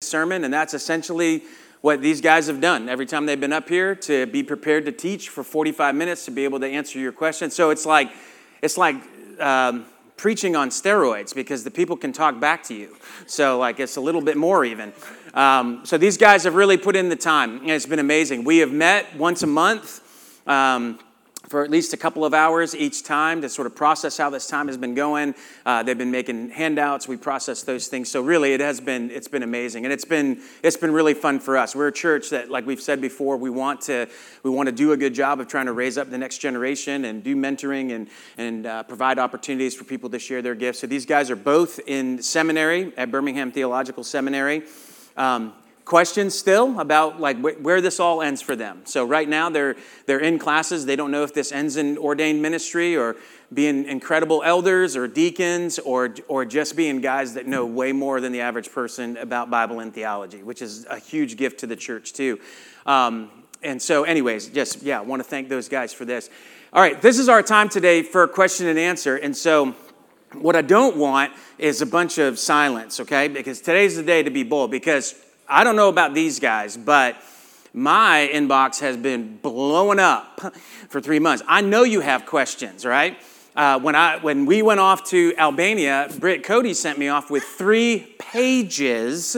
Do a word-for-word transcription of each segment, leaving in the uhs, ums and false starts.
sermon, and that's essentially what these guys have done every time they've been up here, to be prepared to teach for forty-five minutes, to be able to answer your questions. So it's like, it's like um, preaching on steroids, because the people can talk back to you. So like it's a little bit more even. Um, so these guys have really put in the time, and it's been amazing. We have met once a month um, for at least a couple of hours each time to sort of process how this time has been going. Uh, they've been making handouts. We process those things. So really, it has been it's been amazing, and it's been it's been really fun for us. We're a church that, like we've said before, we want to we want to do a good job of trying to raise up the next generation and do mentoring and and uh, provide opportunities for people to share their gifts. So these guys are both in seminary at Birmingham Theological Seminary. Um, questions still about like wh- where this all ends for them. So right now they're they're in classes. They don't know if this ends in ordained ministry or being incredible elders or deacons or or just being guys that know way more than the average person about Bible and theology, which is a huge gift to the church too. Um, and so anyways, just, yeah, I want to thank those guys for this. All right, this is our time today for question and answer. And so what I don't want is a bunch of silence, okay? Because today's the day to be bold, because I don't know about these guys, but my inbox has been blowing up for three months. I know you have questions, right? Uh, when I when we went off to Albania, Britt Cody sent me off with three pages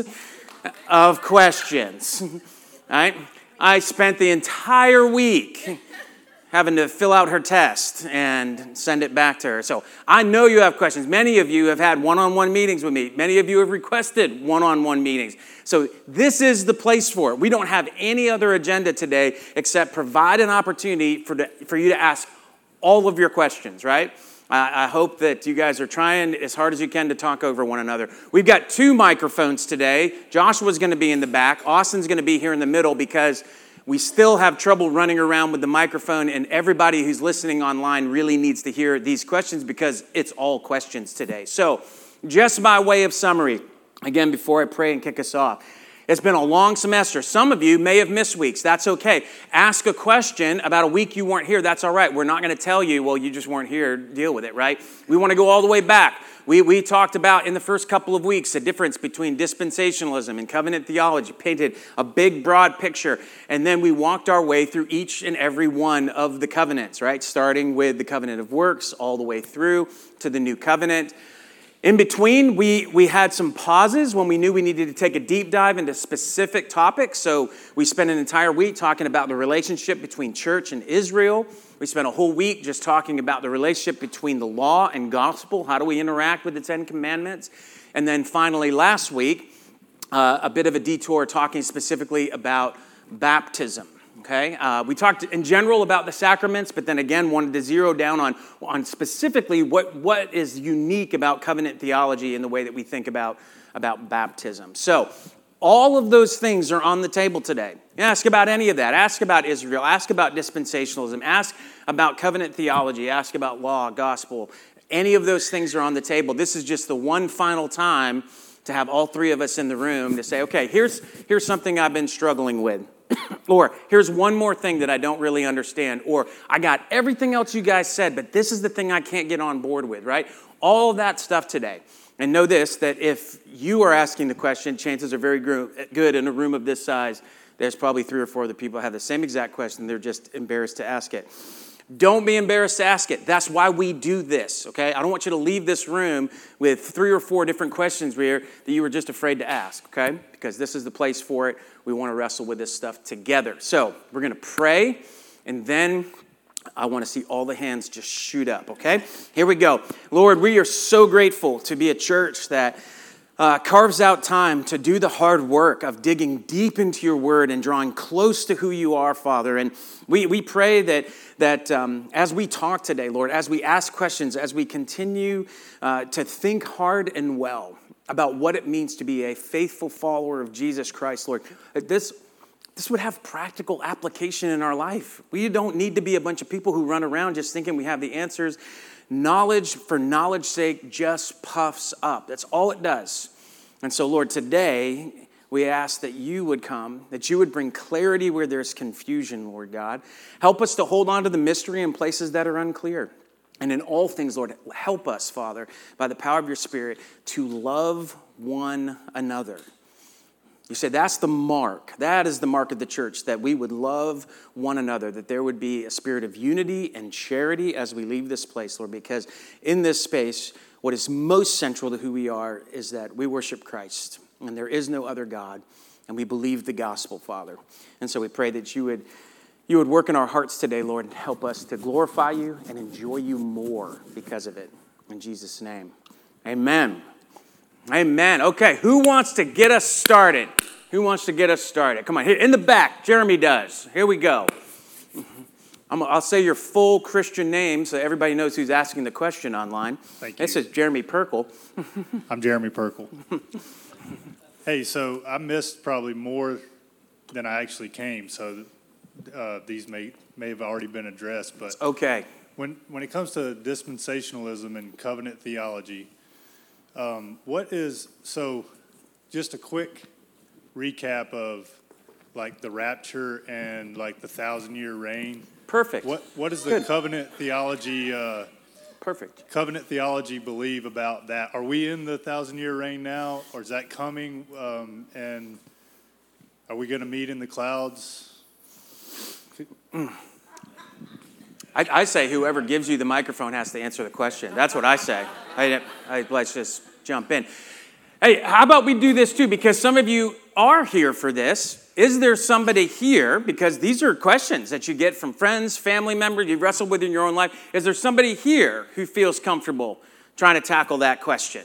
of questions, right? I spent the entire week having to fill out her test and send it back to her. So I know you have questions. Many of you have had one-on-one meetings with me. Many of you have requested one-on-one meetings. So this is the place for it. We don't have any other agenda today except provide an opportunity for, the, for you to ask all of your questions, right? I, I hope that you guys are trying as hard as you can to talk over one another. We've got two microphones today. Joshua's going to be in the back. Austin's going to be here in the middle, because we still have trouble running around with the microphone, and everybody who's listening online really needs to hear these questions, because it's all questions today. So just by way of summary, again, before I pray and kick us off, it's been a long semester. Some of you may have missed weeks. That's okay. Ask a question about a week you weren't here. That's all right. We're not going to tell you, well, you just weren't here. Deal with it, right? We want to go all the way back. We we talked about in the first couple of weeks the difference between dispensationalism and covenant theology, painted a big, broad picture, and then we walked our way through each and every one of the covenants, right? Starting with the covenant of works all the way through to the new covenant. In between, we, we had some pauses when we knew we needed to take a deep dive into specific topics. So we spent an entire week talking about the relationship between church and Israel. We spent a whole week just talking about the relationship between the law and gospel. How do we interact with the Ten Commandments? And then finally, last week, uh, a bit of a detour talking specifically about baptism. Okay, uh, we talked in general about the sacraments, but then again wanted to zero down on, on specifically what, what is unique about covenant theology in the way that we think about, about baptism. So all of those things are on the table today. Ask about any of that. Ask about Israel. Ask about dispensationalism. Ask about covenant theology. Ask about law, gospel. Any of those things are on the table. This is just the one final time to have all three of us in the room to say, okay, here's, here's something I've been struggling with. Or here's one more thing that I don't really understand. Or I got everything else you guys said, but this is the thing I can't get on board with, right? All of that stuff today. And know this, that if you are asking the question, chances are very good in a room of this size, there's probably three or four other people who have the same exact question. They're just embarrassed to ask it. Don't be embarrassed to ask it. That's why we do this, okay? I don't want you to leave this room with three or four different questions here that you were just afraid to ask, okay? Because this is the place for it. We want to wrestle with this stuff together. So we're going to pray, and then I want to see all the hands just shoot up, okay? Here we go. Lord, we are so grateful to be a church that uh, carves out time to do the hard work of digging deep into your word and drawing close to who you are, Father. And we, we pray that, that um, as we talk today, Lord, as we ask questions, as we continue uh, to think hard and well about what it means to be a faithful follower of Jesus Christ, Lord, that this This would have practical application in our life. We don't need to be a bunch of people who run around just thinking we have the answers. Knowledge for knowledge's sake just puffs up. That's all it does. And so, Lord, today we ask that you would come, that you would bring clarity where there's confusion, Lord God. Help us to hold on to the mystery in places that are unclear. And in all things, Lord, help us, Father, by the power of your Spirit, to love one another. You say that's the mark. That is the mark of the church, that we would love one another, that there would be a spirit of unity and charity as we leave this place, Lord, because in this space, what is most central to who we are is that we worship Christ, and there is no other God, and we believe the gospel, Father. And so we pray that you would you would work in our hearts today, Lord, and help us to glorify you and enjoy you more because of it. In Jesus' name, amen. Amen. Okay, who wants to get us started? Who wants to get us started? Come on, here in the back, Jeremy does. Here we go. I'm, I'll say your full Christian name so everybody knows who's asking the question online. Thank you. This is Jeremy Perkle. I'm Jeremy Perkle. Hey, so I missed probably more than I actually came, so uh, these may may have already been addressed. But okay. When when it comes to dispensationalism and covenant theology, um, what is so? Just a quick recap of like the rapture and like the thousand year reign. Perfect. What what is the Good. covenant theology? Uh, Perfect. Covenant theology believe about that? Are we in the thousand year reign now, or is that coming? Um, and are we going to meet in the clouds? I, I say whoever gives you the microphone has to answer the question. That's what I say. I, I, let's just jump in. Hey, how about we do this too? Because some of you are here for this. Is there somebody here, because these are questions that you get from friends, family members, you wrestle with in your own life. Is there somebody here who feels comfortable trying to tackle that question?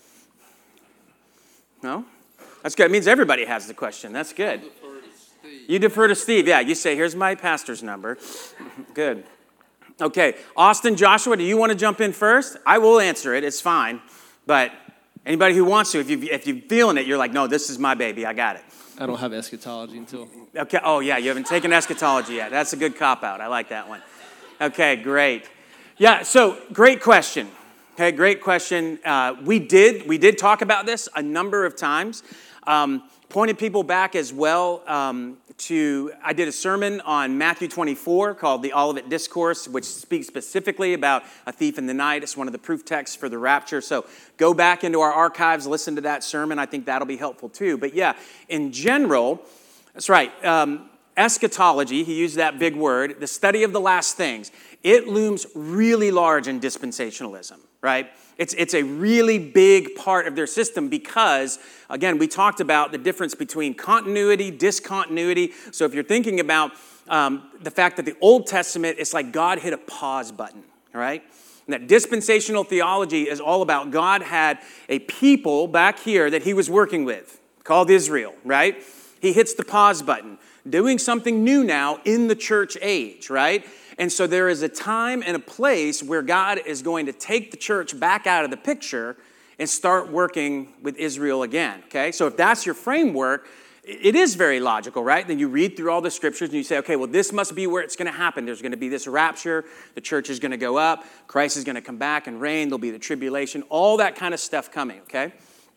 No? That's good. It means everybody has the question. That's good. Defer to Steve. You defer to Steve. Yeah, you say, here's my pastor's number. Good. Okay, Austin, Joshua, do you want to jump in first? I will answer it. It's fine. But anybody who wants to, if, you, if you're feeling it, you're like, no, this is my baby. I got it. I don't have eschatology until... Okay. Oh, yeah, you haven't taken eschatology yet. That's a good cop-out. I like that one. Okay, great. Yeah, so great question. Okay, great question. Uh, we did we did talk about this a number of times. Um, pointed people back as well um, to, I did a sermon on Matthew twenty-four called the Olivet Discourse, which speaks specifically about a thief in the night. It's one of the proof texts for the rapture. So go back into our archives, listen to that sermon. I think that'll be helpful too. But yeah, in general, that's right. Um, eschatology, he used that big word, the study of the last things. It looms really large in dispensationalism, right? It's, it's a really big part of their system because, again, we talked about the difference between continuity, discontinuity. So if you're thinking about um, the fact that the Old Testament, it's like God hit a pause button, right? And that dispensational theology is all about God had a people back here that he was working with called Israel, right? He hits the pause button, doing something new now in the church age, right? And so there is a time and a place where God is going to take the church back out of the picture and start working with Israel again, okay? So if that's your framework, it is very logical, right? Then you read through all the scriptures and you say, okay, well, this must be where it's going to happen. There's going to be this rapture. The church is going to go up. Christ is going to come back and reign. There'll be the tribulation, all that kind of stuff coming, okay?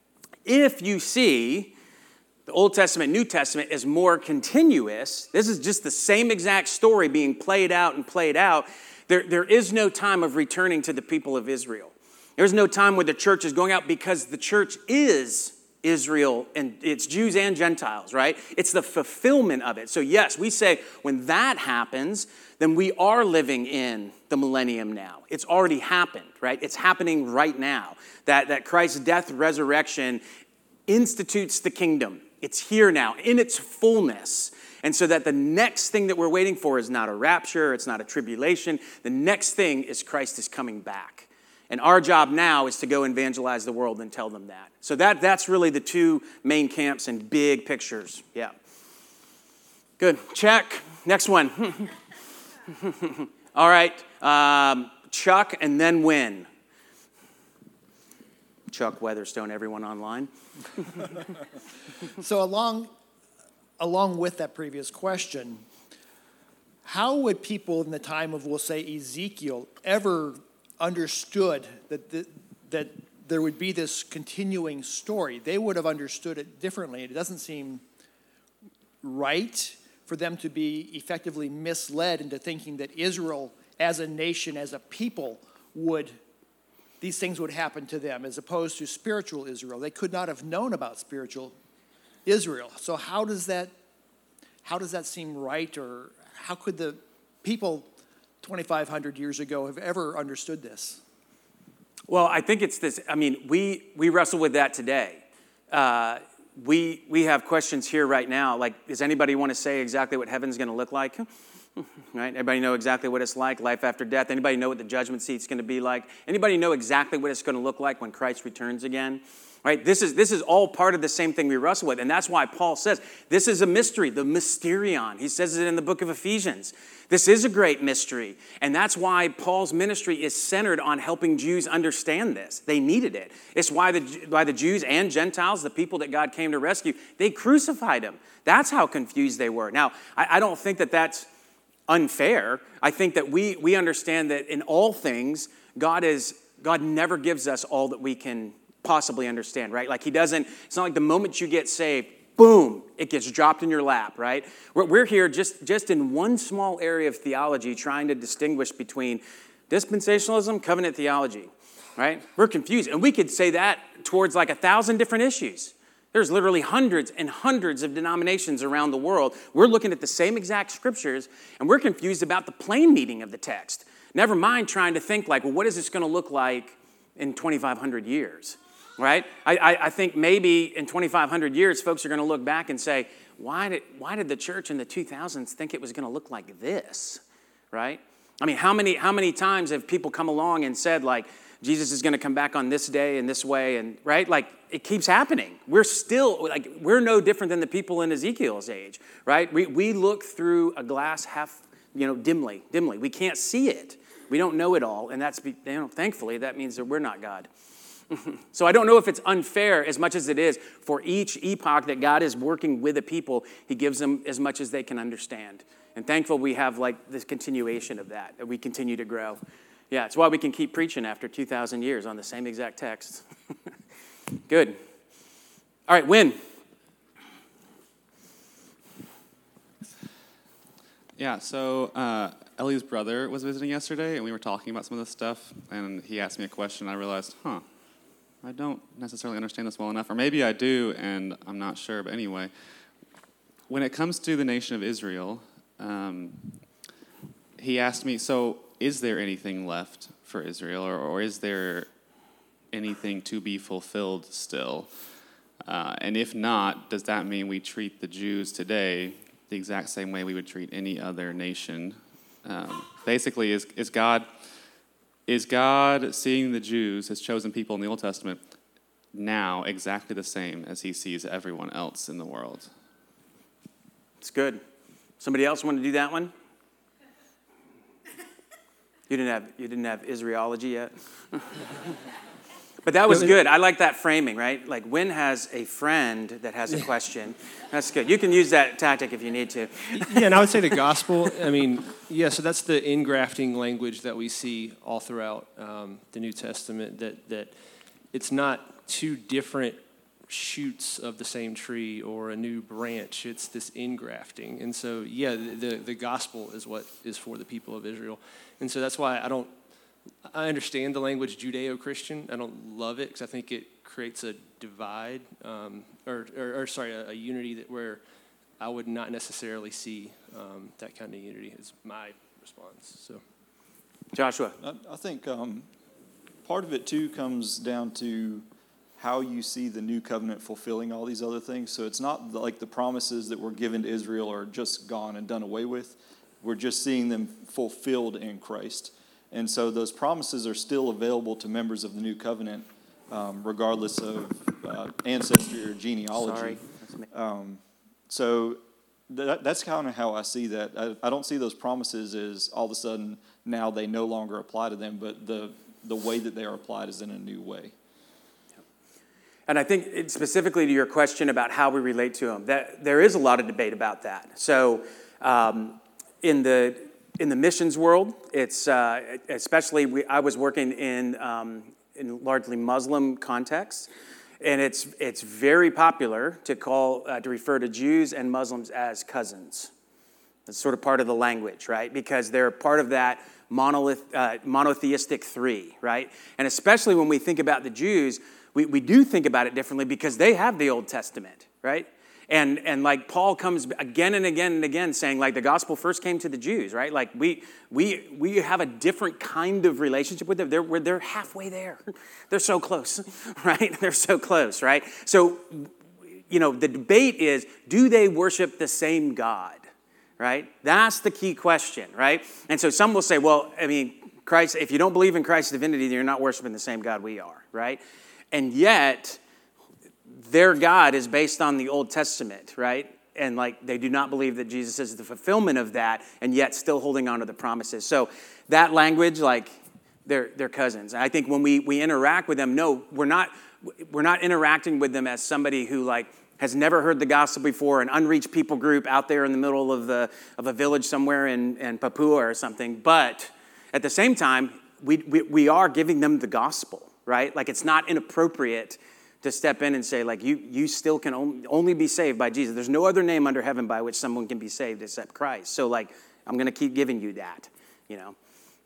If you see the Old Testament, New Testament is more continuous. This is just the same exact story being played out and played out. There, there is no time of returning to the people of Israel. There's no time where the church is going out because the church is Israel, and it's Jews and Gentiles, right? It's the fulfillment of it. So yes, we say when that happens, then we are living in the millennium now. It's already happened, right? It's happening right now. That, that Christ's death, resurrection institutes the kingdom. It's here now in its fullness. And so that the next thing that we're waiting for is not a rapture, it's not a tribulation. The next thing is Christ is coming back. And our job now is to go evangelize the world and tell them that. So that, that's really the two main camps and big pictures. Yeah. Good. Check. Next one. All right. Um, Chuck and then win. Chuck Weatherstone, everyone online. So along, along with that previous question, how would people in the time of, we'll say, Ezekiel ever understood that the, that there would be this continuing story? They would have understood it differently. It doesn't seem right for them to be effectively misled into thinking that Israel as a nation, as a people, would these things would happen to them, as opposed to spiritual Israel. They could not have known about spiritual Israel. So how does that, how does that seem right, or how could the people twenty-five hundred years ago have ever understood this? Well, I think it's this. I mean, we we wrestle with that today. Uh, we we have questions here right now. Like, does anybody want to say exactly what heaven's going to look like? Right? Everybody know exactly what it's like, life after death? Anybody know what the judgment seat's going to be like? Anybody know exactly what it's going to look like when Christ returns again? Right? This is this is all part of the same thing we wrestle with, and that's why Paul says this is a mystery, the mysterion. He says it in the book of Ephesians. This is a great mystery, and that's why Paul's ministry is centered on helping Jews understand this. They needed it. It's why the why the Jews and Gentiles, the people that God came to rescue, they crucified him. That's how confused they were. Now, I, I don't think that that's unfair. I think that we we understand that in all things, God is God never gives us all that we can possibly understand, right? Like he doesn't, it's not like the moment you get saved, boom, it gets dropped in your lap, right? We're, we're here just, just in one small area of theology trying to distinguish between dispensationalism, covenant theology, right? We're confused. And we could say that towards like a thousand different issues. There's literally hundreds and hundreds of denominations around the world. We're looking at the same exact scriptures, and we're confused about the plain meaning of the text. Never mind trying to think like, well, what is this going to look like in twenty-five hundred years? Right? I, I, I think maybe in twenty-five hundred years, folks are going to look back and say, why did, why did the church in the two thousands think it was going to look like this? Right? I mean, how many, how many times have people come along and said, like, Jesus is going to come back on this day and this way, and right? Like, it keeps happening. We're still, like, we're no different than the people in Ezekiel's age, right? We, we look through a glass half, you know, dimly, dimly. We can't see it. We don't know it all, and that's, you know, thankfully, that means that we're not God. So I don't know if it's unfair as much as it is for each epoch that God is working with a people. He gives them as much as they can understand. And thankful we have like this continuation of that, that we continue to grow. Yeah, it's why we can keep preaching after two thousand years on the same exact text. Good. All right, Win. Yeah, so uh, Ellie's brother was visiting yesterday, and we were talking about some of this stuff, and he asked me a question, and I realized, huh, I don't necessarily understand this well enough, or maybe I do, and I'm not sure. But anyway, when it comes to the nation of Israel, um, he asked me, so is there anything left for Israel, or, or is there anything to be fulfilled still? Uh, and if not, does that mean we treat the Jews today the exact same way we would treat any other nation? Um, basically, is, is God... Is God seeing the Jews, his chosen people in the Old Testament, now exactly the same as he sees everyone else in the world? It's good. Somebody else want to do that one? You didn't have you didn't have Israelology yet? But that was good. I like that framing, right? Like, Win has a friend that has a question. That's good. You can use that tactic if you need to. Yeah, and I would say the gospel, I mean, yeah, so that's the ingrafting language that we see all throughout um, the New Testament, that that it's not two different shoots of the same tree or a new branch. It's this ingrafting. And so, yeah, the, the gospel is what is for the people of Israel. And so that's why I don't, I understand the language Judeo-Christian. I don't love it because I think it creates a divide, um, or, or, or sorry, a, a unity that where I would not necessarily see um, that kind of unity is my response. So, Joshua. I, I think um, part of it too comes down to how you see the new covenant fulfilling all these other things. So it's not the, like the promises that were given to Israel are just gone and done away with. We're just seeing them fulfilled in Christ. And so those promises are still available to members of the new covenant, um, regardless of uh, ancestry or genealogy. Sorry. Um, so that, that's kind of how I see that. I, I don't see those promises as all of a sudden now they no longer apply to them, but the, the way that they are applied is in a new way. And I think it, specifically to your question about how we relate to them, that there is a lot of debate about that. So um, in the in the missions world, it's uh, especially we, I was working in um, in largely Muslim contexts, and it's it's very popular to call uh, to refer to Jews and Muslims as cousins. It's sort of part of the language, right? Because they're part of that monolith uh, monotheistic three, right? And especially when we think about the Jews, we, we do think about it differently because they have the Old Testament, right? And, and like Paul comes again and again and again saying, like, the gospel first came to the Jews, right? Like we we we have a different kind of relationship with them. They're, we're, they're halfway there. They're so close, right? They're so close, right? So, you know, the debate is, do they worship the same God, right? That's the key question, right? And so some will say, well, I mean, Christ, if you don't believe in Christ's divinity, then you're not worshiping the same God we are, right? And yet, their God is based on the Old Testament, right? And like they do not believe that Jesus is the fulfillment of that, and yet still holding on to the promises. So that language, like they're they're cousins. And I think when we we interact with them, no, we're not we're not interacting with them as somebody who like has never heard the gospel before, an unreached people group out there in the middle of the of a village somewhere in, in Papua or something. But at the same time, we, we we are giving them the gospel, right? Like it's not inappropriate to step in and say, like, you you still can only be saved by Jesus. There's no other name under heaven by which someone can be saved except Christ. So, like, I'm going to keep giving you that, you know.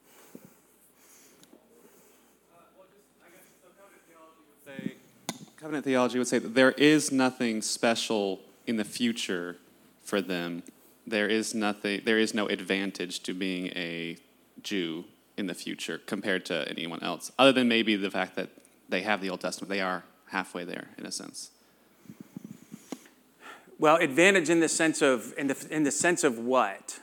Uh, well, just, I guess, so covenant theology would say, covenant theology would say that there is nothing special in the future for them. There is nothing. There is no advantage to being a Jew in the future compared to anyone else, other than maybe the fact that they have the Old Testament. They are halfway there, in a sense. Well, advantage in the sense of in the in the sense of what?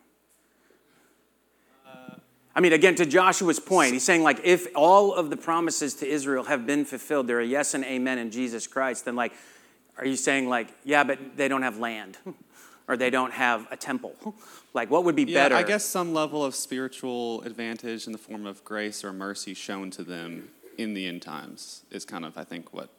Uh, I mean, again, to Joshua's point, he's saying like, if all of the promises to Israel have been fulfilled, they're a yes and amen in Jesus Christ. Then, like, are you saying like, yeah, but they don't have land, or they don't have a temple? Like, what would be yeah, better? I guess some level of spiritual advantage in the form of grace or mercy shown to them in the end times is kind of, I think, what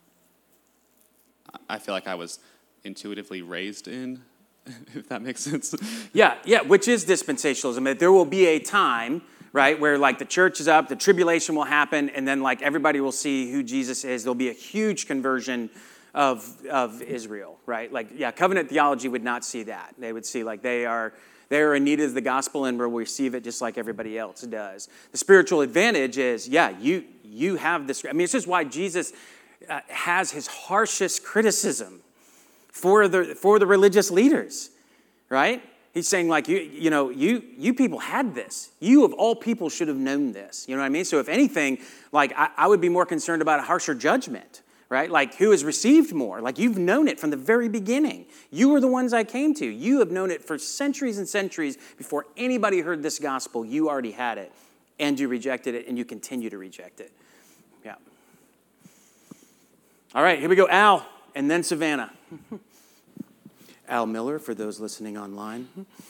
I feel like I was intuitively raised in, if that makes sense. Yeah, yeah, which is dispensationalism. That there will be a time, right, where like the church is up, the tribulation will happen, and then like everybody will see who Jesus is. There'll be a huge conversion of of Israel, right? Like, yeah, covenant theology would not see that. They would see like they are they are in need of the gospel and will receive it just like everybody else does. The spiritual advantage is, yeah, you you have this. I mean, it's just why Jesus uh, has his harshest criticism for the for the religious leaders, right? He's saying like, you you know, you you people had this. You of all people should have known this. You know what I mean? So if anything, like I, I would be more concerned about a harsher judgment. Right? Like, who has received more? Like, you've known it from the very beginning. You were the ones I came to. You have known it for centuries and centuries before anybody heard this gospel. You already had it, and you rejected it, and you continue to reject it. Yeah. All right, here we go, Al, and then Savannah. Al Miller, for those listening online.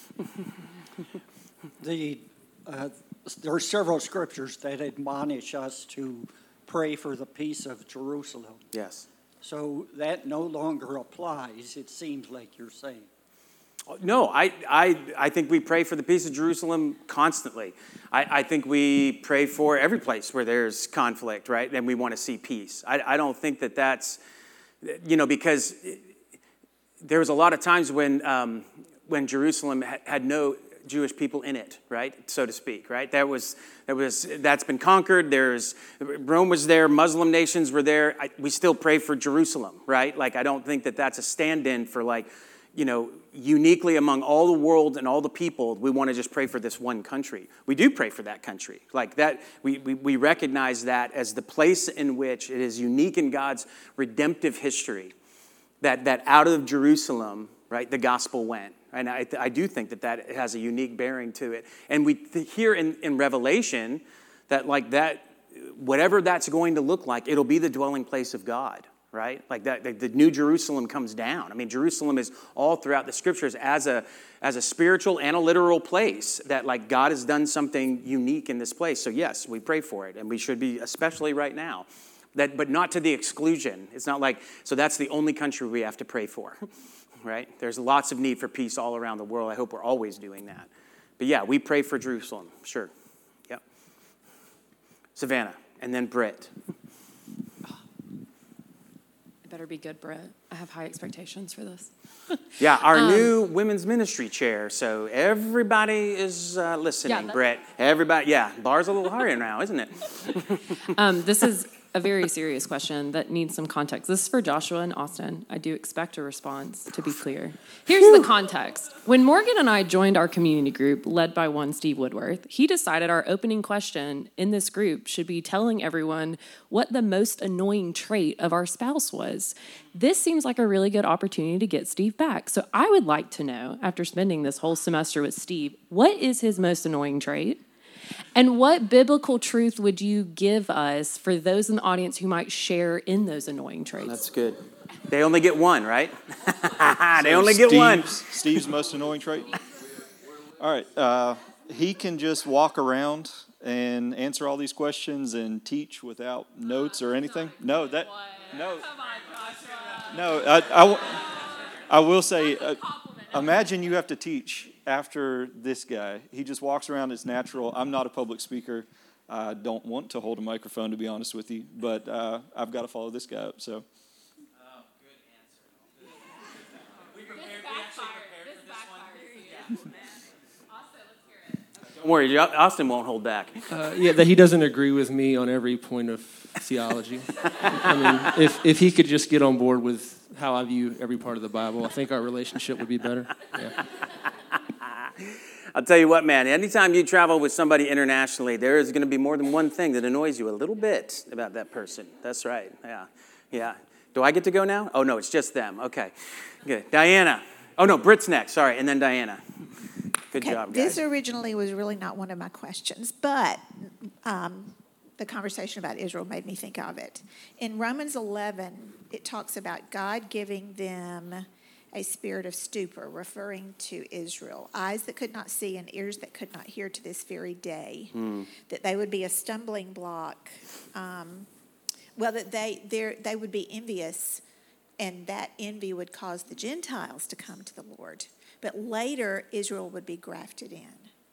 The uh, there are several scriptures that admonish us to pray for the peace of Jerusalem. Yes. So that no longer applies, it seems like you're saying. No, I, I, I think we pray for the peace of Jerusalem constantly. I, I think we pray for every place where there's conflict, right? And we want to see peace. I, I don't think that that's, you know, because there was a lot of times when um, when Jerusalem had no Jewish people in it, right, so to speak, right? That was that was that's been conquered. There's Rome was there, Muslim nations were there. I, we still pray for Jerusalem, right? Like, I don't think that that's a stand-in for, like, you know, uniquely among all the world and all the people, we want to just pray for this one country. We do pray for that country, like that. We we, we recognize that as the place in which it is unique in God's redemptive history, that that out of Jerusalem, right, the gospel went. And I, I do think that that has a unique bearing to it. And we th- hear in, in Revelation that, like, that, whatever that's going to look like, it'll be the dwelling place of God, right? Like that, the, the New Jerusalem comes down. I mean, Jerusalem is all throughout the scriptures as a as a spiritual and a literal place that, like, God has done something unique in this place. So yes, we pray for it, and we should be, especially right now. That, but not to the exclusion. It's not like, so that's the only country we have to pray for. Right? There's lots of need for peace all around the world. I hope we're always doing that. But yeah, we pray for Jerusalem. Sure. Yep. Savannah, and then Britt. It better be good, Britt. I have high expectations for this. Yeah, our um, new women's ministry chair. So everybody is uh, listening, Yeah, Britt. Everybody, yeah, bar's a little higher now, isn't it? Um, this is a very serious question that needs some context. This is for Joshua and Austin. I do expect a response, to be clear. Here's the context. When Morgan and I joined our community group, led by one Steve Woodworth, he decided our opening question in this group should be telling everyone what the most annoying trait of our spouse was. This seems like a really good opportunity to get Steve back. So I would like to know, after spending this whole semester with Steve, what is his most annoying trait? And what biblical truth would you give us for those in the audience who might share in those annoying traits? That's good. They only get one, right? they So only get one. Steve's- Steve's most annoying trait? All right. Uh, he can just walk around and answer all these questions and teach without notes or anything. No, that, no. No, I, I w- I will say, uh, imagine you have to teach after this guy. He just walks around, it's natural. I'm not a public speaker. I don't want to hold a microphone, to be honest with you, but uh, I've got to follow this guy up, so. Don't worry, Austin won't hold back. Uh, yeah, that he doesn't agree with me on every point of theology. I mean, if if he could just get on board with how I view every part of the Bible, I think our relationship would be better. Yeah. I'll tell you what, man, anytime you travel with somebody internationally, there is going to be more than one thing that annoys you a little bit about that person. That's right. Yeah. Yeah. Do I get to go now? Oh, no, it's just them. Okay. Good. Diana. Oh, no, Britt's next. Sorry. And then Diana. Good Okay, job, guys. This originally was really not one of my questions, but um, the conversation about Israel made me think of it. In Romans eleven, it talks about God giving them a spirit of stupor, referring to Israel, eyes that could not see and ears that could not hear to this very day, Mm. that they would be a stumbling block. Um, well, that they they would be envious, and that envy would cause the Gentiles to come to the Lord. But later, Israel would be grafted in.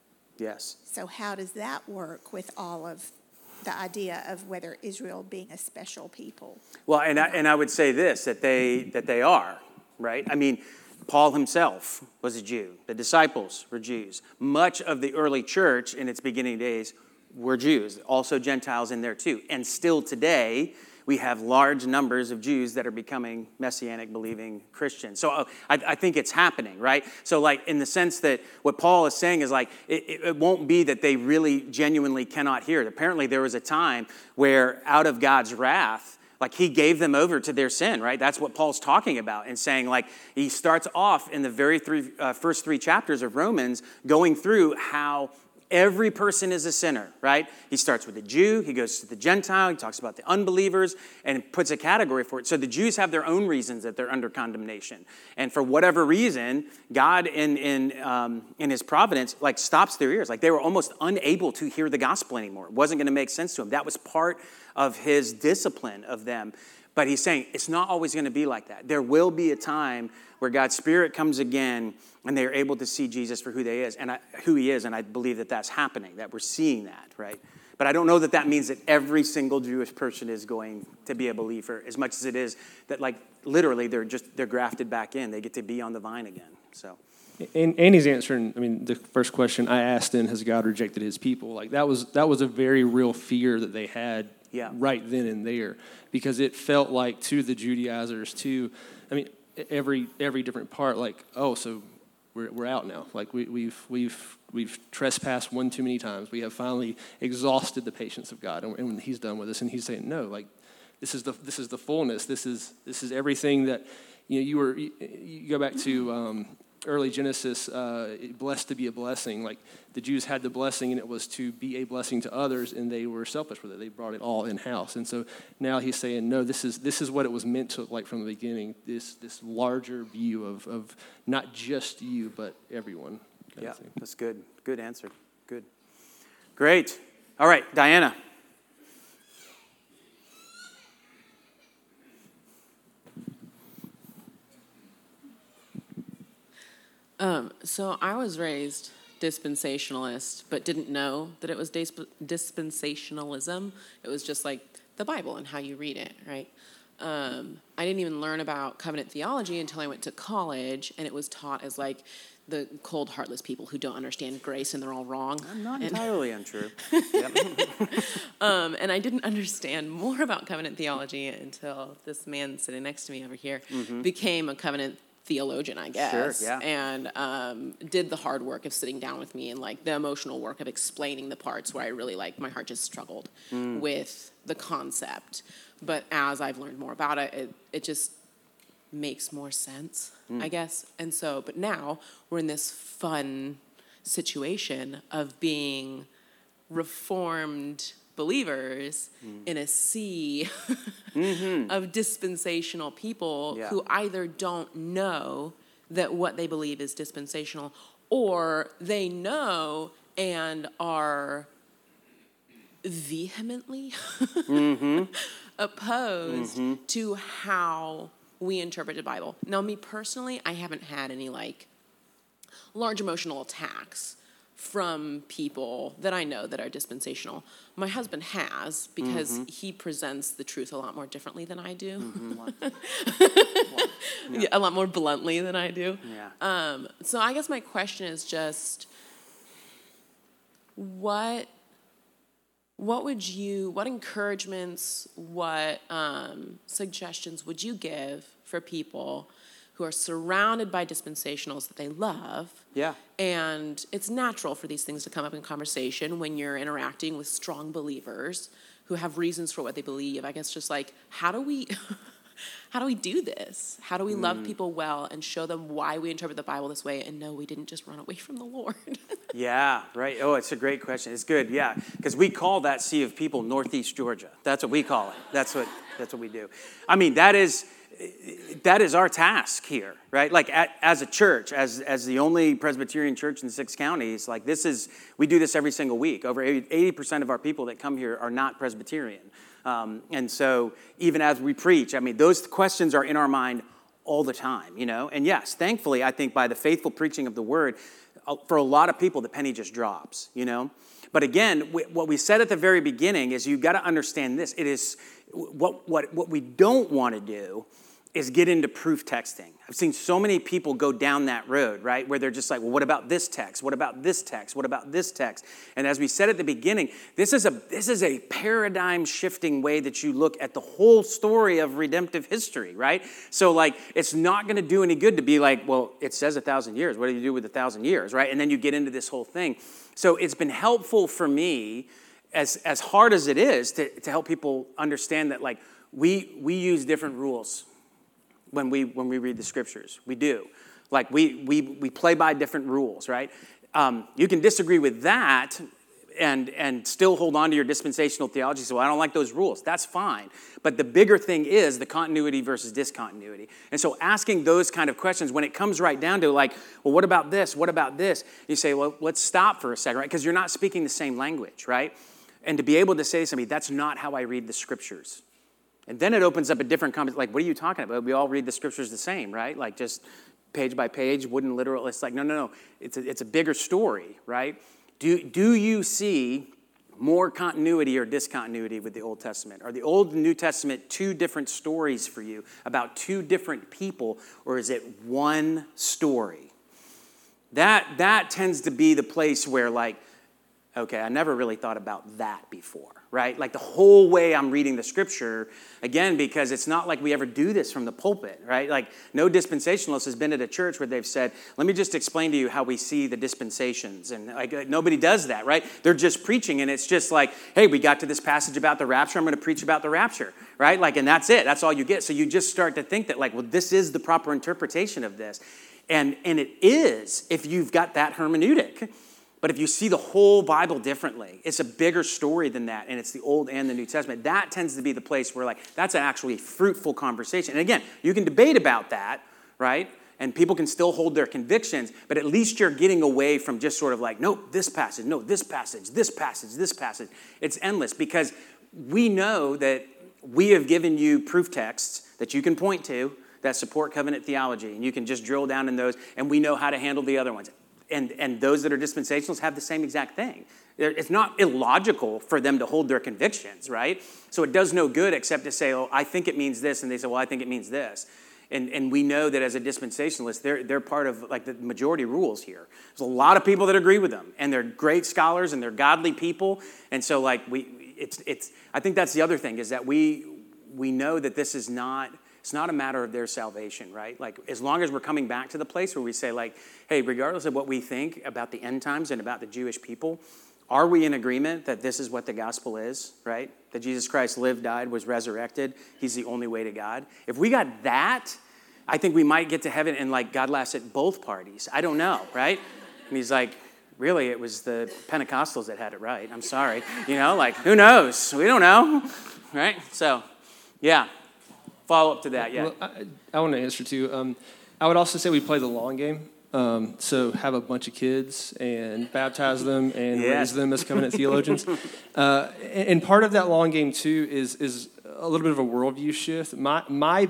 Yes. So how does that work with all of the idea of whether Israel being a special people? Well, and I, and I would say this, that they that they are, right? I mean, Paul himself was a Jew. The disciples were Jews. Much of the early church in its beginning days were Jews, also Gentiles in there too. And still today, we have large numbers of Jews that are becoming Messianic believing Christians. So uh, I, I think it's happening, right? So like in the sense that what Paul is saying is like, it, it, it won't be that they really genuinely cannot hear it. Apparently there was a time where out of God's wrath, like he gave them over to their sin, right? That's what Paul's talking about and saying like, he starts off in the very three, uh, first three chapters of Romans going through how every person is a sinner, right? He starts with the Jew, he goes to the Gentile, he talks about the unbelievers, and puts a category for it. So the Jews have their own reasons that they're under condemnation. And for whatever reason, God in in um, in his providence, like stops their ears. Like they were almost unable to hear the gospel anymore. It wasn't going to make sense to them. That was part of his discipline of them. But he's saying it's not always going to be like that. There will be a time where God's Spirit comes again and they are able to see Jesus for who they is and I, who he is. And I believe that that's happening, that we're seeing that, right? But I don't know that that means that every single Jewish person is going to be a believer as much as it is that like literally they're just, they're grafted back in. They get to be on the vine again, so. And, and he's answering, I mean, the first question I asked then, has God rejected his people? Like that was that was a very real fear that they had Yeah. right then and there, because it felt like to the Judaizers too, I mean, every every different part, like, oh, so we're we're out now. Like we, we've we've we've trespassed one too many times. We have finally exhausted the patience of God, and, and he's done with us. And he's saying, no, like this is the this is the fullness. This is this is everything that you know. You were you, you go back to. Um, early Genesis, uh, blessed to be a blessing. Like the Jews had the blessing and it was to be a blessing to others, and they were selfish with it. They brought it all in-house. And so now he's saying, no, this is this is what it was meant to look like from the beginning, this this larger view of, of not just you, but everyone. Yeah, that's good. Good answer. Good. Great. All right, Diana. Um, so I was raised dispensationalist, but didn't know that it was disp- dispensationalism. It was just like the Bible and how you read it, right? um, I didn't even learn about covenant theology until I went to college, and it was taught as like the cold, heartless people who don't understand grace and they're all wrong. I'm not and, entirely untrue. Yep. um, and I didn't understand more about covenant theology until this man sitting next to me over here mm-hmm. became a covenant theologian, I guess. Sure, yeah. And um, did the hard work of sitting down with me and like the emotional work of explaining the parts where I really like my heart just struggled mm. with the concept. But as I've learned more about it, it, it just makes more sense, mm. I guess. And so, but now we're in this fun situation of being Reformed believers mm. in a sea mm-hmm. of dispensational people yeah. who either don't know that what they believe is dispensational, or they know and are vehemently mm-hmm. opposed mm-hmm. to how we interpret the Bible. Now, me personally, I haven't had any like large emotional attacks from people that I know that are dispensational. My husband has, because mm-hmm. he presents the truth a lot more differently than I do. Mm-hmm. yeah. Yeah, a lot more bluntly than I do. Yeah. Um, so I guess my question is just, what what would you, what encouragements, what um, suggestions would you give for people who are surrounded by dispensationals that they love? Yeah. And it's natural for these things to come up in conversation when you're interacting with strong believers who have reasons for what they believe. I guess just like, how do we how do we do this? How do we mm. love people well and show them why we interpret the Bible this way and know we didn't just run away from the Lord? Yeah, right. Oh, it's a great question. It's good. Yeah, because we call that sea of people Northeast Georgia. That's what we call it. That's what that's what we do. I mean, that is that is our task here, right? Like at, as a church, as as the only Presbyterian church in six counties, like this is, we do this every single week. Over eighty percent of our people that come here are not Presbyterian. Um, and so even as we preach, I mean, those questions are in our mind all the time, you know? And yes, thankfully, I think by the faithful preaching of the word, for a lot of people, the penny just drops, you know? But again, what we said at the very beginning is you've got to understand this. It is what what what we don't want to do is get into proof texting. I've seen so many people go down that road, right? Where they're just like, well, what about this text? What about this text? What about this text? And as we said at the beginning, this is a this is a paradigm shifting way that you look at the whole story of redemptive history, right? So like, it's not going to do any good to be like, well, it says a thousand years. What do you do with a thousand years, right? And then you get into this whole thing. So it's been helpful for me, as as hard as it is, to, to help people understand that like we we use different rules when we when we read the scriptures. We do. Like we we we play by different rules, right? Um, you can disagree with that and and still hold on to your dispensational theology. So I don't like those rules. That's fine. But the bigger thing is the continuity versus discontinuity. And so asking those kind of questions, when it comes right down to like, well, what about this? What about this? You say, well, let's stop for a second, right? Because you're not speaking the same language, right? And to be able to say to somebody, that's not how I read the scriptures. And then it opens up a different conversation. Like, what are you talking about? We all read the scriptures the same, right? Like just page by page, wooden literal. It's like, no, no, no. It's a, it's a bigger story, right? Do, do you see more continuity or discontinuity with the Old Testament? Are the Old and New Testament two different stories for you about two different people, or is it one story? That, that tends to be the place where like, okay, I never really thought about that before, right? Like the whole way I'm reading the scripture, again, because it's not like we ever do this from the pulpit, right? Like no dispensationalist has been at a church where they've said, let me just explain to you how we see the dispensations. And like nobody does that, right? They're just preaching, and it's just like, hey, we got to this passage about the rapture, I'm going to preach about the rapture, right? Like, and that's it. That's all you get. So you just start to think that like, well, this is the proper interpretation of this. And, and it is if you've got that hermeneutic. But if you see the whole Bible differently, it's a bigger story than that, and it's the Old and the New Testament. That tends to be the place where, like, that's an actually fruitful conversation. And again, you can debate about that, right? And people can still hold their convictions, but at least you're getting away from just sort of like, no, this passage, no, this passage, this passage, this passage. It's endless because we know that we have given you proof texts that you can point to that support covenant theology, and you can just drill down in those, and we know how to handle the other ones. and, and those that are dispensationalists have the same exact thing. It's not illogical for them to hold their convictions, right? So it does no good except to say, oh, I think it means this, and they say, well, I think it means this. And, and we know that as a dispensationalist, they're, they're part of like the majority rules here. There's a lot of people that agree with them, and they're great scholars, and they're godly people. And so like we, it's, it's, I think that's the other thing is that we, we know that this is not, it's not a matter of their salvation, right? Like as long as we're coming back to the place where we say like, hey, regardless of what we think about the end times and about the Jewish people, are we in agreement that this is what the gospel is, right? That Jesus Christ lived, died, was resurrected. He's the only way to God. If we got that, I think we might get to heaven and like God laughs at both parties. I don't know, right? And he's like, really, it was the Pentecostals that had it right. I'm sorry. You know, like, who knows? We don't know, right? So, yeah. Follow up to that, yeah. Well, I, I want to answer too. Um, I would also say we play the long game. Um, so have a bunch of kids and baptize them and Yeah. raise them as covenant theologians. Uh, and, and part of that long game too is is a little bit of a worldview shift. My my,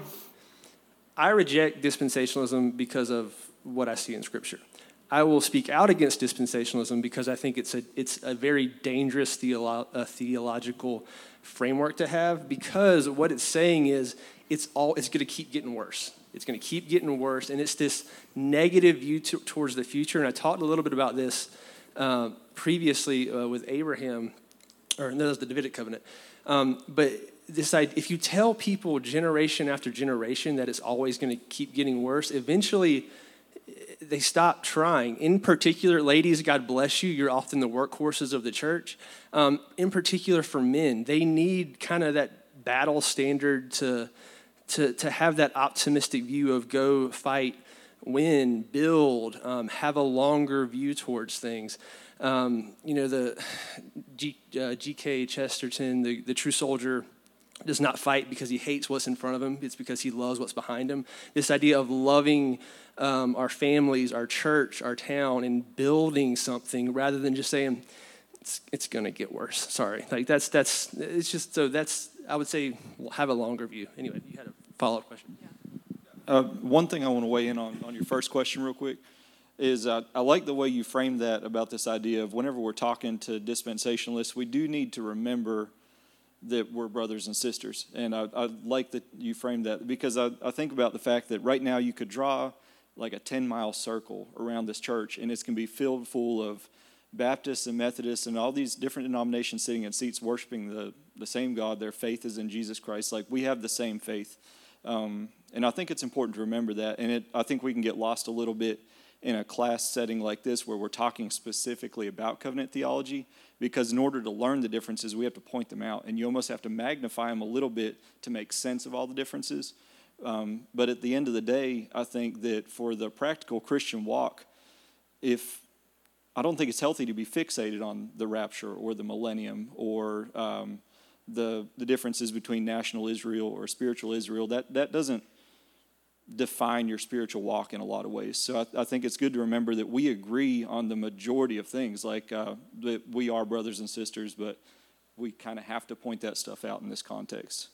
I reject dispensationalism because of what I see in Scripture. I will speak out against dispensationalism because I think it's a it's a very dangerous theolo- uh, theological framework to have, because what it's saying is it's all it's going to keep getting worse. It's going to keep getting worse, and it's this negative view to, towards the future. And I talked a little bit about this uh, previously uh, with Abraham, or no, that was the Davidic covenant. Um, but this idea, if you tell people generation after generation that it's always going to keep getting worse, eventually they stop trying. In particular, ladies, God bless you, you're often the workhorses of the church. Um, in particular for men, they need kind of that battle standard to, to, to have that optimistic view of go, fight, win, build, um, have a longer view towards things. Um, you know, the G, uh, G K Chesterton, the, the true soldier, does not fight because he hates what's in front of him. It's because he loves what's behind him. This idea of loving um, our families, our church, our town, and building something rather than just saying, it's, it's going to get worse. Sorry. Like that's, that's, it's just, so that's, I would say, have a longer view. Anyway, you had a follow-up question. Uh, one thing I want to weigh in on, on your first question real quick is uh, I like the way you framed that about this idea of whenever we're talking to dispensationalists, we do need to remember that we're brothers and sisters. And I, I like that you framed that, because I, I think about the fact that right now you could draw like a ten-mile circle around this church, and it's going to be filled full of Baptists and Methodists and all these different denominations sitting in seats worshiping the, the same God. Their faith is in Jesus Christ. Like, we have the same faith. Um, and I think it's important to remember that. And it, I think we can get lost a little bit in a class setting like this where we're talking specifically about covenant theology, because in order to learn the differences, we have to point them out, and you almost have to magnify them a little bit to make sense of all the differences. Um, but at the end of the day, I think that for the practical Christian walk, if I don't think it's healthy to be fixated on the rapture or the millennium or um, the the differences between national Israel or spiritual Israel. That that doesn't define your spiritual walk in a lot of ways. So I, I think it's good to remember that we agree on the majority of things, like uh, that we are brothers and sisters, but we kind of have to point that stuff out in this context.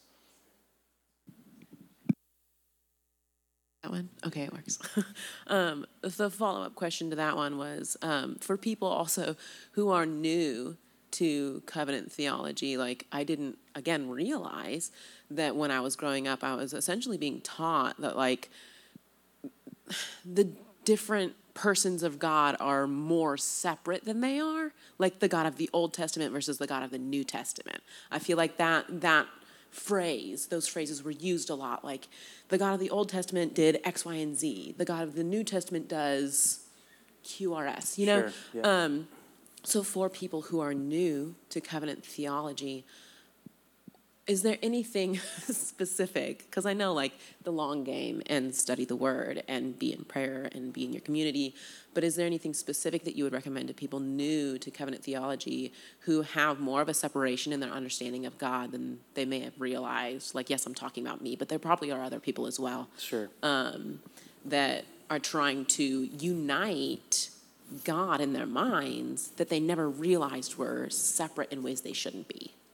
That one? Okay, it works. um, the follow-up question to that one was, um, for people also who are new to covenant theology, like I didn't, again, realize that when I was growing up, I was essentially being taught that like the different persons of God are more separate than they are, like the God of the Old Testament versus the God of the New Testament. I feel like that that phrase, those phrases were used a lot, like the God of the Old Testament did X, Y, and Z. The God of the New Testament does Q R S, you know? Sure, yeah. Um, so for people who are new to covenant theology, is there anything specific? Because I know like the long game and study the word and be in prayer and be in your community, but is there anything specific that you would recommend to people new to covenant theology who have more of a separation in their understanding of God than they may have realized? Like, yes, I'm talking about me, but there probably are other people as well. Sure. Um, that are trying to unite God in their minds that they never realized were separate in ways they shouldn't be.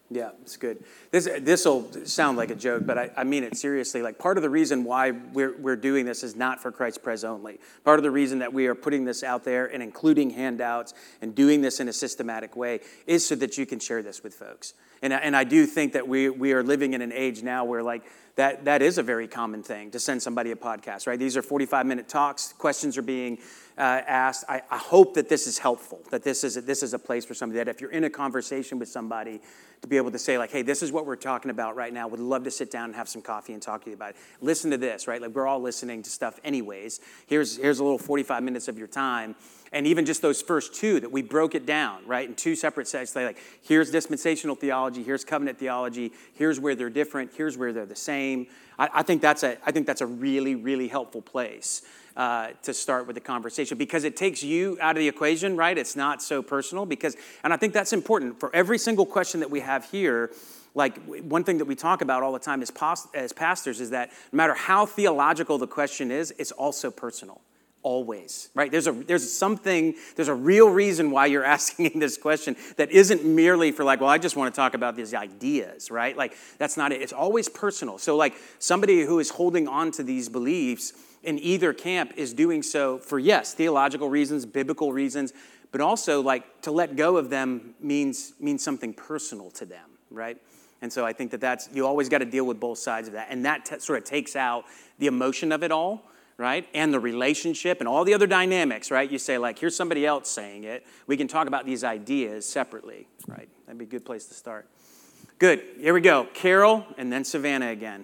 Yeah, it's good. This this will sound like a joke, but I, I mean it seriously. Like, part of the reason why we're we're doing this is not for Christ Pres only. Part of the reason that we are putting this out there and including handouts and doing this in a systematic way is so that you can share this with folks. And I- and I do think that we we are living in an age now where, like, that that is a very common thing, to send somebody a podcast, right? These are forty-five minute talks. Questions are being uh, asked. I, I hope that this is helpful, that this is a, this is a place for somebody, that if you're in a conversation with somebody, to be able to say, like, hey, this is what we're talking about right now. Would love to sit down and have some coffee and talk to you about it. Listen to this, right? Like, we're all listening to stuff anyways. Here's here's a little forty-five minutes of your time. And even just those first two, that we broke it down, right, in two separate sets. Like, here's dispensational theology, here's covenant theology, here's where they're different, here's where they're the same. I, I think that's a I think that's a really, really helpful place uh, to start with the conversation, because it takes you out of the equation, right? It's not so personal, because, and I think that's important for every single question that we have here. Like, one thing that we talk about all the time as, past, as pastors is that no matter how theological the question is, it's also personal. Always, right? There's a there's something, there's a real reason why you're asking this question that isn't merely for, like, well, I just want to talk about these ideas, right? Like, that's not it. It's always personal. So, like, somebody who is holding on to these beliefs in either camp is doing so for, yes, theological reasons, biblical reasons, but also, like, to let go of them means means something personal to them, right? And so I think that that's, you always got to deal with both sides of that. And that t- sort of takes out the emotion of it all, right? And the relationship and all the other dynamics, right? You say, like, here's somebody else saying it. We can talk about these ideas separately, right? That'd be a good place to start. Good. Here we go. Carol and then Savannah again.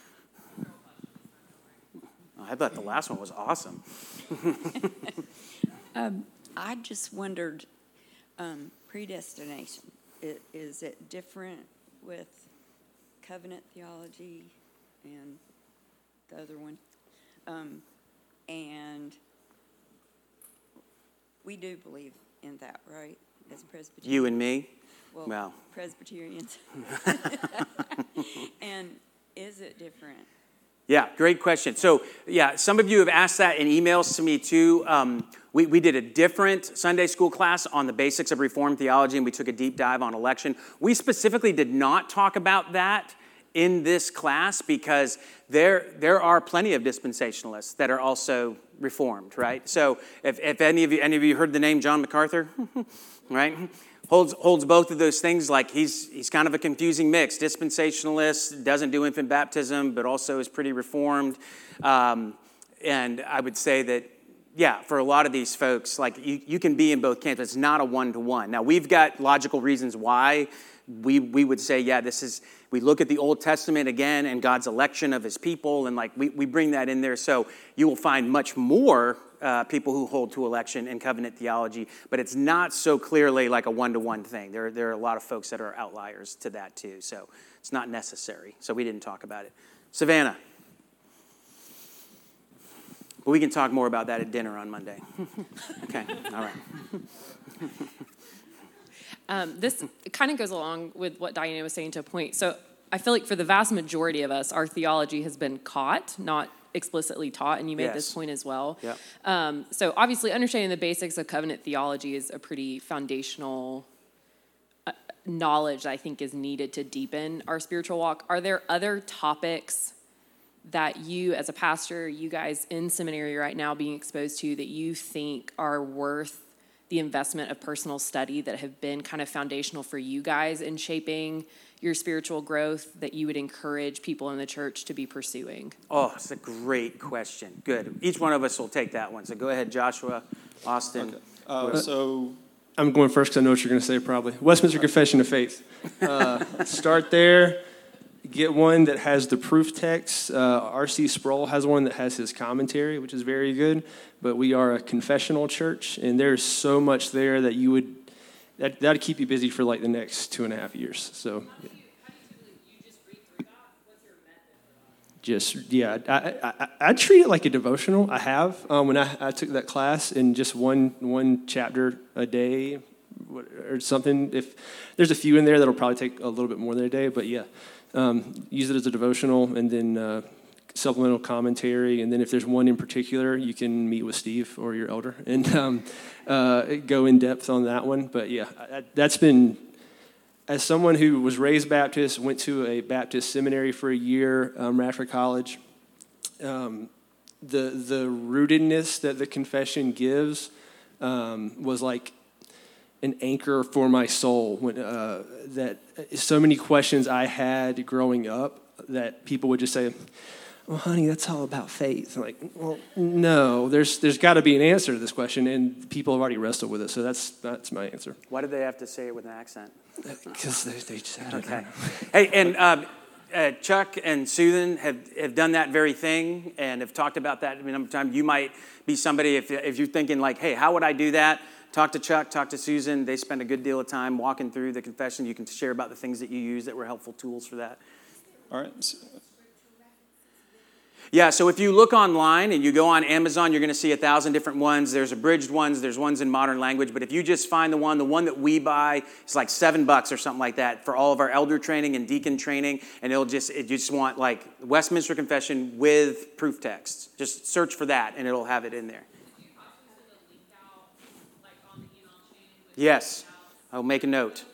Oh, I thought the last one was awesome. um, I just wondered, um, predestination, it, is it different with covenant theology and the other one? Um, and we do believe in that, right? As Presbyterians. You and me? Well, well. Presbyterians. And is it different? Yeah, great question. So, yeah, some of you have asked that in emails to me, too. Um, we, we did a different Sunday school class on the basics of Reformed theology, and we took a deep dive on election. We specifically did not talk about that in this class, because there there are plenty of dispensationalists that are also Reformed, right? So if, if any of you any of you heard the name John MacArthur, right? Holds holds both of those things. Like, he's he's kind of a confusing mix. Dispensationalist, doesn't do infant baptism, but also is pretty Reformed. Um, and I would say that, yeah, for a lot of these folks, like, you, you can be in both camps. It's not a one-to-one. Now, we've got logical reasons why we we would say, yeah, this is, we look at the Old Testament again and God's election of his people, and, like, we, we bring that in there. So you will find much more uh, people who hold to election and covenant theology, but it's not so clearly like a one-to-one thing. There, there are a lot of folks that are outliers to that too, so it's not necessary. So we didn't talk about it. Savannah. But we can talk more about that at dinner on Monday. Okay, all right. Um, this kind of goes along with what Diana was saying to a point. So I feel like for the vast majority of us, our theology has been caught, not explicitly taught, and you made yes. this point as well. Yep. Um, so obviously understanding the basics of covenant theology is a pretty foundational uh, knowledge that I think is needed to deepen our spiritual walk. Are there other topics that you as a pastor, you guys in seminary right now being exposed to, that you think are worth the investment of personal study, that have been kind of foundational for you guys in shaping your spiritual growth, that you would encourage people in the church to be pursuing? Oh, it's a great question. Good. Each one of us will take that one. So go ahead, Joshua, Austin. Okay. Uh, so I'm going first because I know what you're going to say probably. Westminster Confession of Faith. Uh, start there. Get one that has the proof text. Uh, R C Sproul has one that has his commentary, which is very good. But we are a confessional church, and there's so much there that you would that that'd keep you busy for like the next two and a half years. So, yeah. Just yeah, I, I I treat it like a devotional. I have um, when I, I took that class, in just one one chapter a day or something. If there's a few in there that'll probably take a little bit more than a day, but yeah. Um, use it as a devotional, and then uh, supplemental commentary. And then if there's one in particular, you can meet with Steve or your elder and um, uh, go in depth on that one. But yeah, I, that's been as someone who was raised Baptist, went to a Baptist seminary for a year um, right after college, um, the the rootedness that the confession gives um, was like an anchor for my soul. When uh, that so many questions I had growing up that people would just say, "Well, honey, that's all about faith." I'm like, well, no, there's there's got to be an answer to this question, and people have already wrestled with it. So that's that's my answer. Why did they have to say it with an accent? Because they, they just had it. Okay. Hey, and um, uh, Chuck and Susan have, have done that very thing and have talked about that a number of times. You might be somebody, if, if you're thinking like, hey, how would I do that? Talk to Chuck, talk to Susan. They spend a good deal of time walking through the confession. You can share about the things that you use that were helpful tools for that. All right. Yeah, so if you look online and you go on Amazon, you're going to see a thousand different ones. There's abridged ones, there's ones in modern language. But if you just find the one, the one that we buy is like seven bucks or something like that for all of our elder training and deacon training. And it'll just, it you just want like Westminster Confession with proof texts. Just search for that and it'll have it in there. Yes, I'll make a note.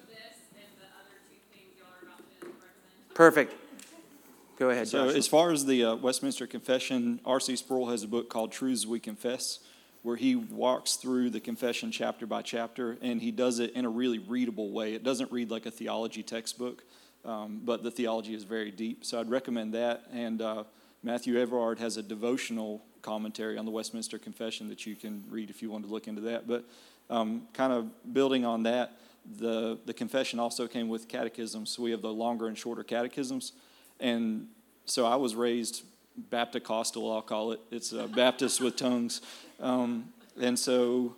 Perfect. Go ahead, So Josh. as far as the uh, Westminster Confession, R C Sproul has a book called Truths We Confess, where he walks through the confession chapter by chapter, and he does it in a really readable way. It doesn't read like a theology textbook, um, but the theology is very deep. So I'd recommend that. And uh, Matthew Everard has a devotional commentary on the Westminster Confession that you can read if you want to look into that. But um, kind of building on that, the, the confession also came with catechisms. So we have the longer and shorter catechisms. And so I was raised Baptist-costal, I'll call it. It's uh, Baptist with tongues. Um, and so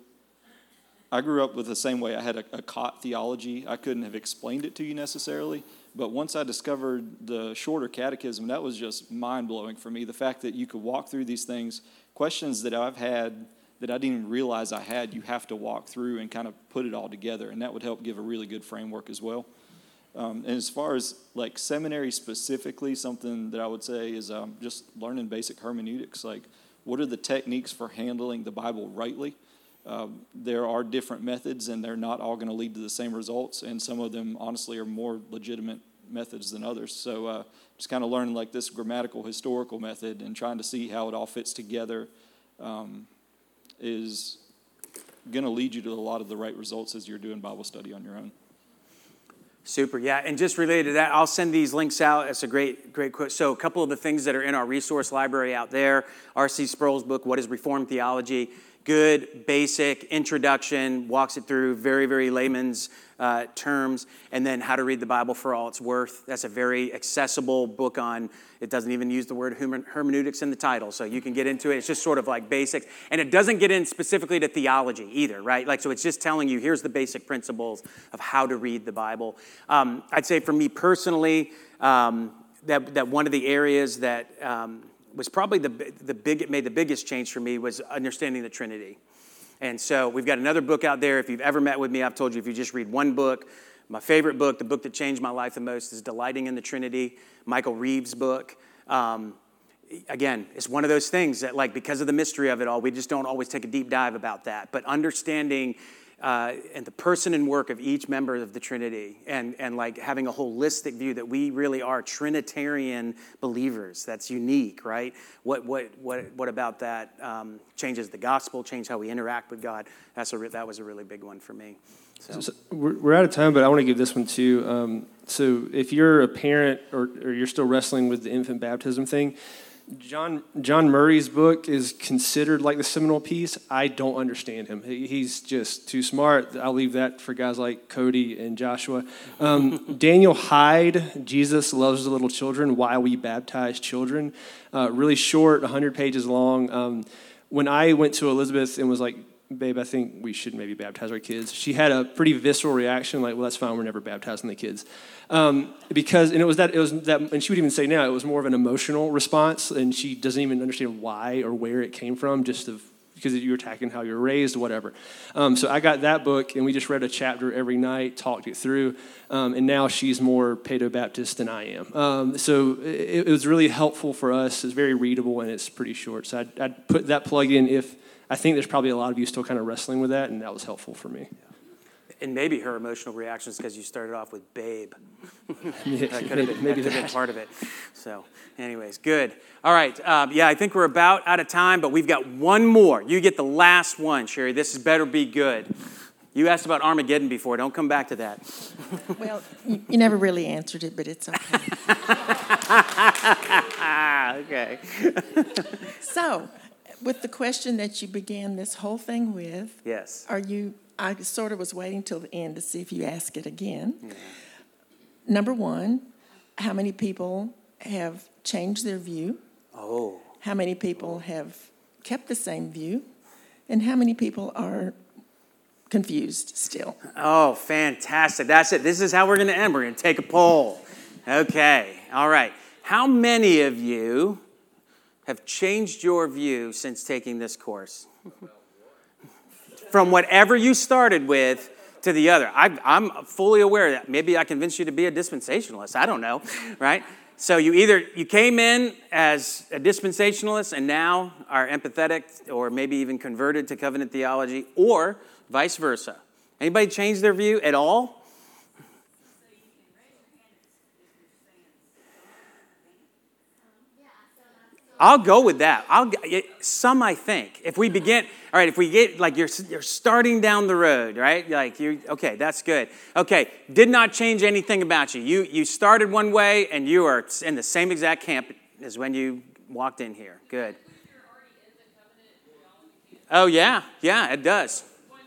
I grew up with the same way. I had a, a caught theology. I couldn't have explained it to you necessarily. But once I discovered the shorter catechism, that was just mind-blowing for me. The fact that you could walk through these things, questions that I've had that I didn't even realize I had, you have to walk through and kind of put it all together. And that would help give a really good framework as well. Um, and as far as like seminary specifically, something that I would say is um, just learning basic hermeneutics. Like, what are the techniques for handling the Bible rightly? Um, there are different methods, and they're not all going to lead to the same results. And some of them, honestly, are more legitimate methods than others. So uh, just kind of learning like this grammatical, historical method and trying to see how it all fits together um, is going to lead you to a lot of the right results as you're doing Bible study on your own. Super, yeah, and just related to that, I'll send these links out. It's a great, great quote. So a couple of the things that are in our resource library out there, R C Sproul's book, What is Reformed Theology? Good, basic introduction, walks it through very, very layman's uh, terms, and then How to Read the Bible for All It's Worth. That's a very accessible book on, it doesn't even use the word hermeneutics in the title, so you can get into it. It's just sort of like basics, and it doesn't get in specifically to theology either, right? Like, so it's just telling you, here's the basic principles of how to read the Bible. Um, I'd say for me personally, um, that, that one of the areas that um, was probably the the big it made the biggest change for me was understanding the Trinity. And so we've got another book out there. If you've ever met with me, I've told you if you just read one book, my favorite book, the book that changed my life the most is Delighting in the Trinity, Michael Reeves' book. Um, again, it's one of those things that, like, because of the mystery of it all, we just don't always take a deep dive about that. But understanding Uh, and the person and work of each member of the Trinity, and, and like having a holistic view that we really are Trinitarian believers. That's unique, right? What what what what about that um, changes the gospel, change how we interact with God? That's a re- that was a really big one for me. So. So we're, we're out of time, but I want to give this one too. Um, so if you're a parent or, or you're still wrestling with the infant baptism thing, John John Murray's book is considered like the seminal piece. I don't understand him. He, he's just too smart. I'll leave that for guys like Cody and Joshua. Um, Daniel Hyde, Jesus Loves the Little Children, Why We Baptize Children. Uh, really short, one hundred pages long. Um, when I went to Elizabeth and was like, babe, I think we should maybe baptize our kids, she had a pretty visceral reaction, like, well, that's fine, we're never baptizing the kids. Um, because, and it was that, it was that, and she would even say now, it was more of an emotional response, and she doesn't even understand why or where it came from, just of, because you're attacking how you're raised, whatever. Um, so I got that book, and we just read a chapter every night, talked it through, um, and now she's more Paedo-Baptist than I am. Um, so it, it was really helpful for us. It's very readable, and it's pretty short. So I'd, I'd put that plug in if, I think there's probably a lot of you still kind of wrestling with that, and that was helpful for me. And maybe her emotional reaction is because you started off with babe. Yeah, that could have maybe- been, maybe that could have been that. part of it. So, anyways, good. All right. Um, yeah, I think we're about out of time, but we've got one more. You get the last one, Sherry. This is better be good. You asked about Armageddon before. Don't come back to that. Well, you, you never really answered it, but it's okay. Okay. So, with the question that you began this whole thing with, Yes. are you, I sort of was waiting till the end to see if you ask it again. Yeah. Number one, how many people have changed their view? Oh. How many people have kept the same view? And how many people are confused still? Oh, fantastic. That's it. This is how we're going to end. We're going to take a poll. Okay. All right. How many of you have changed your view since taking this course? From whatever you started with to the other. I, I'm fully aware that maybe I convinced you to be a dispensationalist. I don't know, right? So you either you came in as a dispensationalist and now are empathetic or maybe even converted to covenant theology, or vice versa. Anybody change their view at all? I'll go with that. I'll some I think. If we begin, all right. If we get like you're you're starting down the road, right? Like you, okay, that's good. Okay, did not change anything about you. You you started one way and you are in the same exact camp as when you walked in here. Good. Oh yeah, yeah, it does.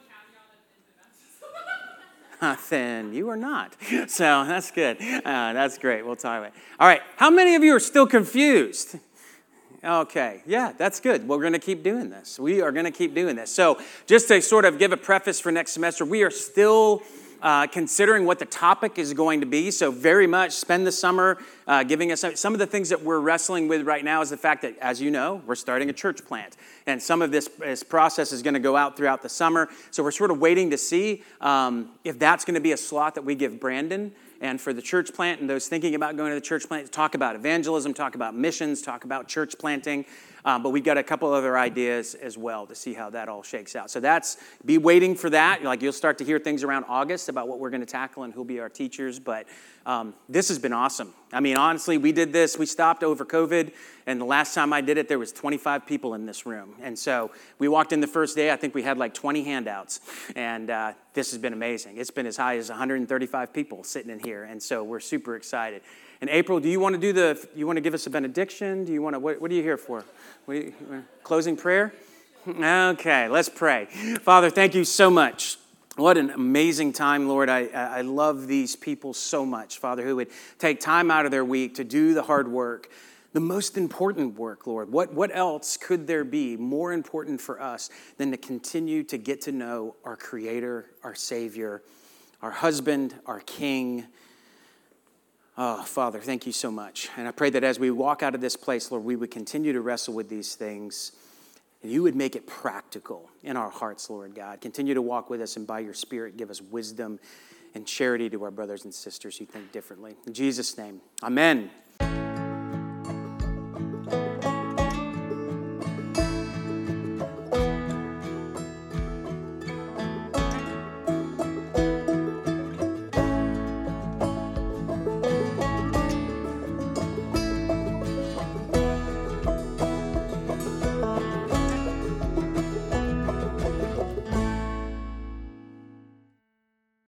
Then you are not. So that's good. Uh, that's great. We'll talk about it. All right. How many of you are still confused? Okay, yeah, that's good. Well, we're going to keep doing this. We are going to keep doing this. So just to sort of give a preface for next semester, we are still uh, considering what the topic is going to be. So very much spend the summer uh, giving us some of the things that we're wrestling with right now is the fact that, as you know, we're starting a church plant. And some of this, this process is going to go out throughout the summer. So we're sort of waiting to see um, if that's going to be a slot that we give Brandon. And for the church plant and those thinking about going to the church plant, talk about evangelism, talk about missions, talk about church planting. Um, but we've got a couple other ideas as well to see how that all shakes out. So that's, be waiting for that. Like you'll start to hear things around August about what we're going to tackle and who'll be our teachers. But um, this has been awesome. I mean, honestly, we did this. We stopped over COVID. And the last time I did it, there was twenty-five people in this room. And so we walked in the first day. I think we had like twenty handouts. And uh, this has been amazing. It's been as high as one hundred thirty-five people sitting in here. And so we're super excited. And April, do you want to do the, you want to give us a benediction? Do you want to, what, what are you here for? What are you, closing prayer? Okay, let's pray. Father, thank you so much. What an amazing time, Lord. I, I love these people so much, Father, who would take time out of their week to do the hard work, the most important work, Lord. What, what else could there be more important for us than to continue to get to know our Creator, our Savior, our husband, our King? Oh, Father, thank you so much. And I pray that as we walk out of this place, Lord, we would continue to wrestle with these things. And you would make it practical in our hearts, Lord God. Continue to walk with us and by your Spirit give us wisdom and charity to our brothers and sisters who think differently. In Jesus' name, amen.